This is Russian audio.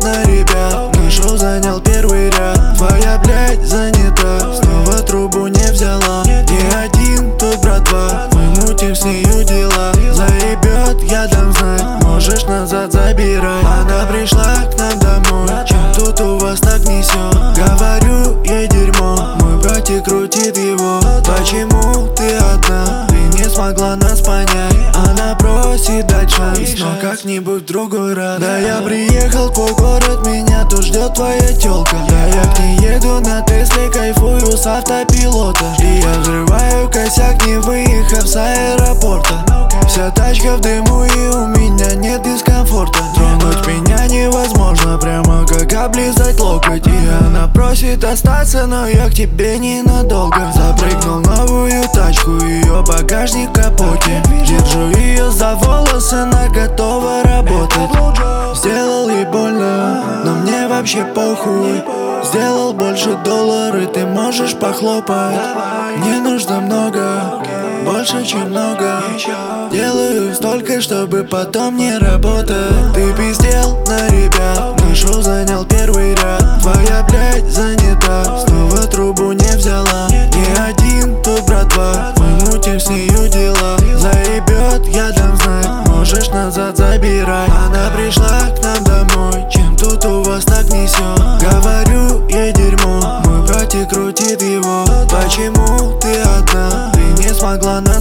на ребят. Нашел, занял первый ряд. Твоя, блядь, занята, снова трубу не взяла. Не один тут, братва, мы мутим с нею дела. Заебет, я дам знать, можешь назад забирать. Она пришла к нам домой, чем тут у вас так несет? Говорю ей дерьмо, мой братик крутит его. Почему ты одна? Ты не смогла нас понять. Она просит дать шанс, но как-нибудь в другой раз. Да я приехал в твой город, меня тут ждет твоя тёлка. Да я к ней еду на Тесле, кайфую с автопилота. И я взрываю косяк, не выехав с аэропорта. Вся тачка в дыму и у меня нет дискомфорта. Тронуть меня невозможно, прямо как облизать локоть. И она просит остаться, но я к тебе ненадолго. Запрыгнул в новую тачку, ее багажник в капоте. Держу ее за волосы, она готова работать. Сделал ей больно, но мне вообще похуй. Сделал больше $1, ты можешь похлопать. Мне нужно много, больше чем много. Делаю столько, чтобы потом не работать. Ты пиздел на ребят, нашел, занял первый ряд. Твоя, блядь, занята, снова трубу не взяла. Не один тут, братва, мы мутим с нею дела. Заебет, я дам знать, можешь назад забирать. Она пришла к нам домой, чем тут у вас так несет? Говорю ей дерьмо, мой братик крутит его. Почему ты одна? Ты не смогла нас